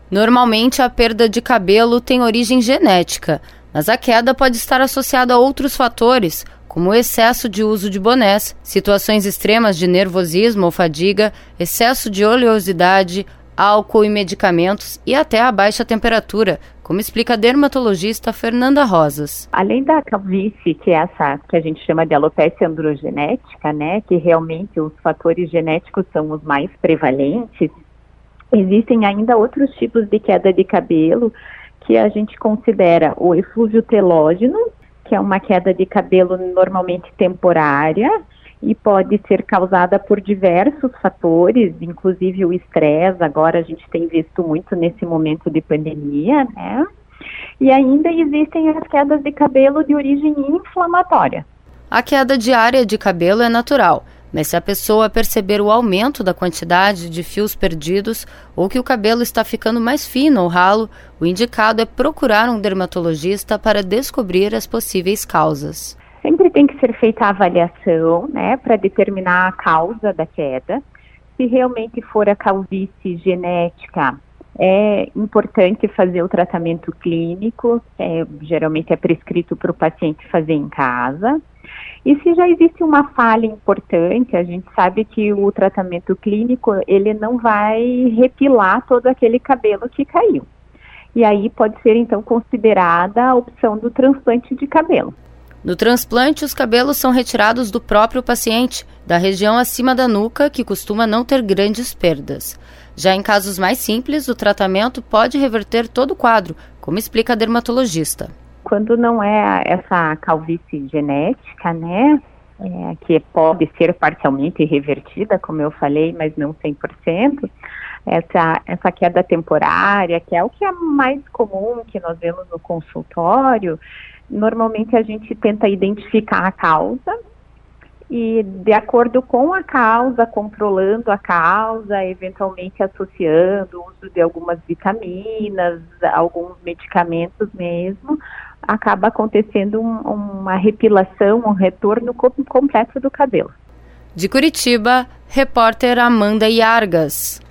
Normalmente, a perda de cabelo tem origem genética, mas a queda pode estar associada a outros fatores, como o excesso de uso de bonés, situações extremas de nervosismo ou fadiga, excesso de oleosidade, álcool e medicamentos e até a baixa temperatura, como explica a dermatologista Fernanda Rosas. Além da calvície, que é essa que a gente chama de alopecia androgenética, né, que realmente os fatores genéticos são os mais prevalentes, existem ainda outros tipos de queda de cabelo que a gente considera o eflúvio telógeno, que é uma queda de cabelo normalmente temporária e pode ser causada por diversos fatores, inclusive o estresse. Agora a gente tem visto muito nesse momento de pandemia, né? E ainda existem as quedas de cabelo de origem inflamatória. A queda diária de cabelo é natural, mas se a pessoa perceber o aumento da quantidade de fios perdidos ou que o cabelo está ficando mais fino ou ralo, o indicado é procurar um dermatologista para descobrir as possíveis causas. Sempre tem que ser feita a avaliação, né, para determinar a causa da queda. Se realmente for a calvície genética, é importante fazer o tratamento clínico, geralmente é prescrito para o paciente fazer em casa. E se já existe uma falha importante, a gente sabe que o tratamento clínico, ele não vai repilar todo aquele cabelo que caiu. E aí pode ser, então, considerada a opção do transplante de cabelo. No transplante, os cabelos são retirados do próprio paciente, da região acima da nuca, que costuma não ter grandes perdas. Já em casos mais simples, o tratamento pode reverter todo o quadro, como explica a dermatologista. Quando não é essa calvície genética, né, que pode ser parcialmente revertida, como eu falei, mas não 100%, essa queda temporária, que é o que é mais comum que nós vemos no consultório, normalmente a gente tenta identificar a causa e, de acordo com a causa, controlando a causa, eventualmente associando o uso de algumas vitaminas, alguns medicamentos mesmo, acaba acontecendo uma repilação, um retorno completo do cabelo. De Curitiba, repórter Amanda Iargas.